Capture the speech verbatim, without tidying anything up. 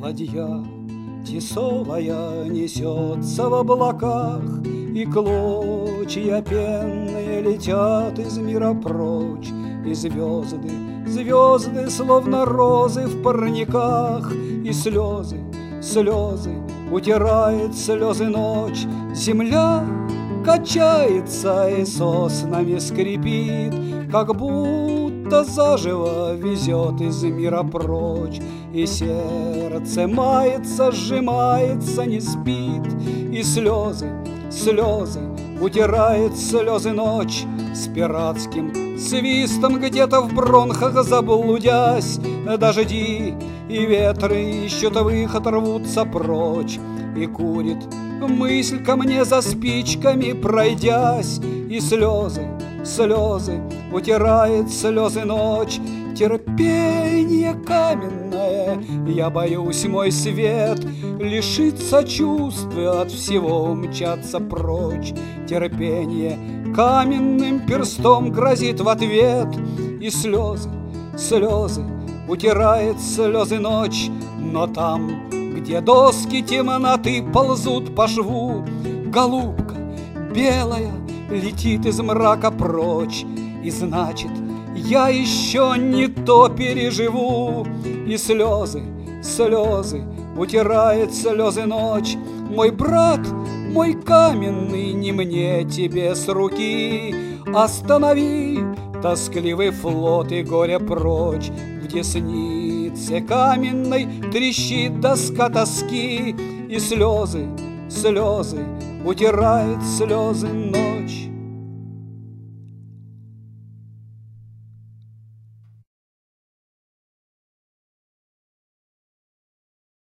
Ладья тисовая несется в облаках, и клочья пенные летят из мира прочь, и звезды, звезды, словно розы в парниках, и слезы, слезы, утирает слезы ночь. Земля качается и соснами скрипит, как будто заживо везет из мира прочь. И сердце мается, сжимается, не спит, и слезы, слезы, утирает слезы ночь. С пиратским свистом где-то в бронхах заблудясь, дожди и ветры ищут выход, рвутся прочь. И курит мысль ко мне за спичками пройдясь, и слезы, слезы, утирает слезы ночь. Терпение каменное, я боюсь, мой свет, лишиться чувств, от всего умчаться прочь. Терпение каменным перстом грозит в ответ, и слезы, слезы, утирает слезы ночь. Но там, где доски темноты ползут по шву, голубка белая летит из мрака прочь, и значит, я еще не то переживу. И слезы, слезы, утирает слезы ночь. Мой брат, мой каменный, не мне тебе с руки. Останови тоскливый флот и горе прочь. В деснице каменной трещит доска тоски, и слезы, слезы, утирает слезы ночь.